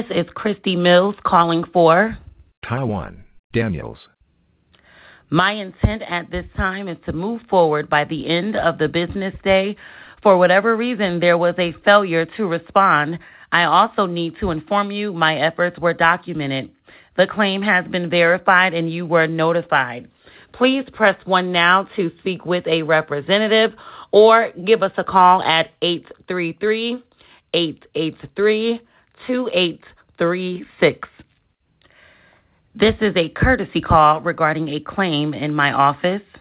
This is Christy Mills calling for. Taiwan Daniels. My intent at this time is to move forward by the end of the business day. For whatever reason, there was a failure to respond. I also need to inform you my efforts were documented. The claim has been verified and you were notified. Please press 1 now to speak with a representative or give us a call at 833-883-2836. This is a courtesy call regarding a claim in my office.